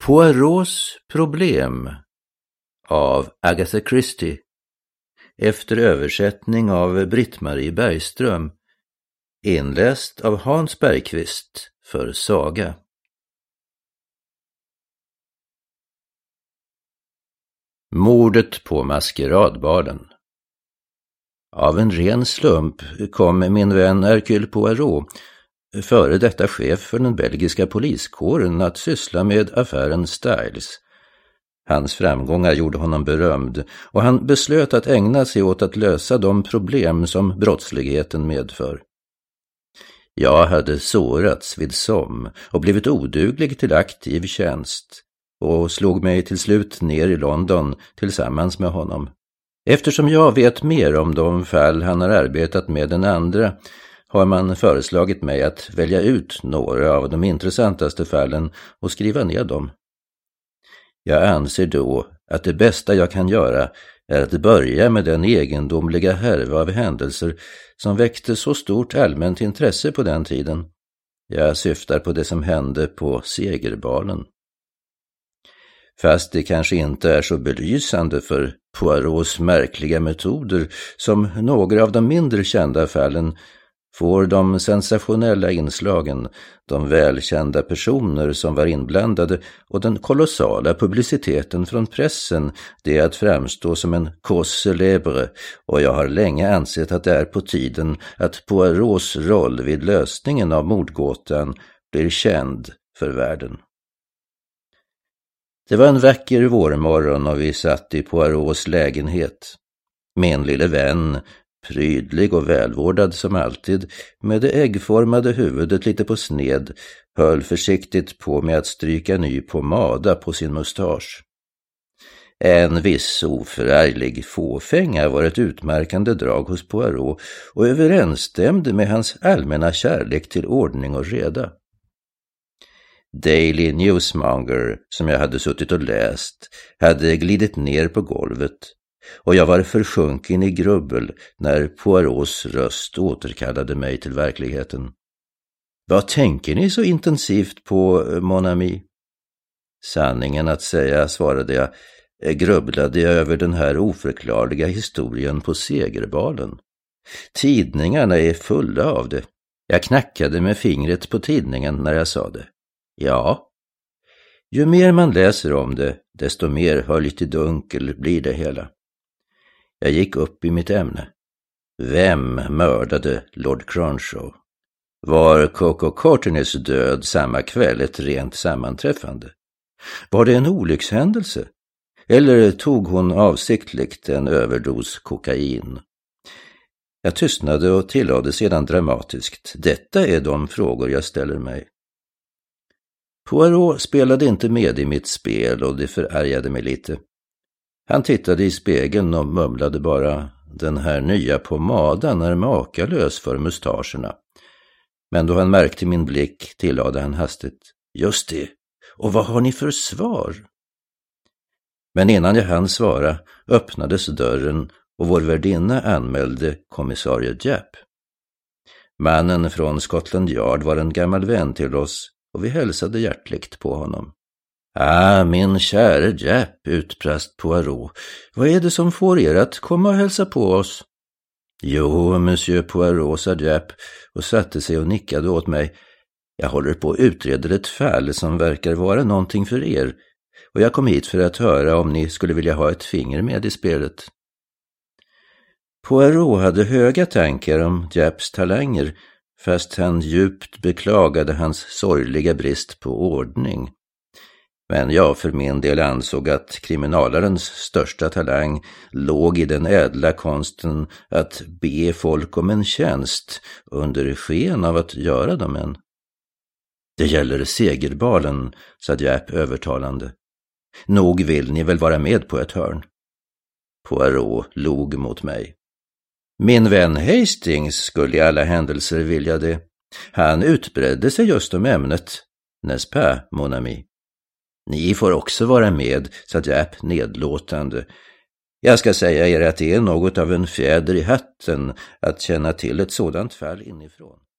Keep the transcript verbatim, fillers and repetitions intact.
Poirots problem av Agatha Christie efter översättning av Britt-Marie Bergström, inläst av Hans Bergqvist för Saga. Mordet på maskeradbalen. Av en ren slump kom min vän Hercule Poirot, före detta chef för den belgiska poliskåren, att syssla med affären Styles. Hans framgångar gjorde honom berömd och han beslöt att ägna sig åt att lösa de problem som brottsligheten medför. Jag hade sårats vid Somme och blivit oduglig till aktiv tjänst och slog mig till slut ner i London tillsammans med honom. Eftersom jag vet mer om de fall han har arbetat med än andra har man föreslagit mig att välja ut några av de intressantaste fallen och skriva ner dem. Jag anser då att det bästa jag kan göra är att börja med den egendomliga härva av händelser som väckte så stort allmänt intresse på den tiden. Jag syftar på det som hände på Segerbalen. Fast det kanske inte är så belysande för Poirots märkliga metoder som några av de mindre kända fallen, får de sensationella inslagen, de välkända personer som var inblandade och den kolossala publiciteten från pressen det att framstå som en cause célèbre, och jag har länge ansett att det är på tiden att Poirots roll vid lösningen av mordgåtan blir känd för världen. Det var en vacker vårmorgon och vi satt i Poirots lägenhet. Min lille vän, prydlig och välvårdad som alltid, med det äggformade huvudet lite på sned, höll försiktigt på med att stryka ny pomada på sin mustasch. En viss oförarglig fåfänga var ett utmärkande drag hos Poirot och överensstämde med hans allmänna kärlek till ordning och reda. Daily Newsmonger, som jag hade suttit och läst, hade glidit ner på golvet och jag var försjunken i grubbel när Poirots röst återkallade mig till verkligheten. Vad tänker ni så intensivt på, mon ami? Sanningen att säga, svarade jag, grubblade jag över den här oförklarliga historien på Segerbalen. Tidningarna är fulla av det. Jag knackade med fingret på tidningen när jag sa det. Ja, ju mer man läser om det, desto mer höljt i dunkel blir det hela. Jag gick upp i mitt ämne. Vem mördade Lord Cronshaw? Var Coco Courtenays död samma kväll ett rent sammanträffande? Var det en olyckshändelse? Eller tog hon avsiktligt en överdos kokain? Jag tystnade och tillade sedan dramatiskt. Detta är de frågor jag ställer mig. Poirot spelade inte med i mitt spel och det förargade mig lite. Han tittade i spegeln och mumlade bara, den här nya pomadan är makalös för mustascherna. Men då han märkte min blick tillade han hastigt, just det, och vad har ni för svar? Men innan jag hann svara öppnades dörren och vår värdinna anmälde kommissarie Japp. Mannen från Scotland Yard var en gammal vän till oss och vi hälsade hjärtligt på honom. Ah, min käre Japp, utbrast Poirot. Vad är det som får er att komma och hälsa på oss? Jo, monsieur Poirot, sa Japp och satte sig och nickade åt mig. Jag håller på att utreda ett fall som verkar vara någonting för er och jag kom hit för att höra om ni skulle vilja ha ett finger med i spelet. Poirot hade höga tankar om Japps talanger, fast han djupt beklagade hans sorgliga brist på ordning. Men jag för min del ansåg att kriminalarens största talang låg i den ädla konsten att be folk om en tjänst under sken av att göra dem en. Det gäller Segerbalen, sa Japp övertalande. Nog vill ni väl vara med på ett hörn? Poirot log mot mig. Min vän Hastings skulle i alla händelser vilja det. Han utbredde sig just om ämnet. N'est-ce pas, mon ami? Ni får också vara med, sa Japp nedlåtande. Jag ska säga er att det är något av en fjäder i hatten att känna till ett sådant fall inifrån.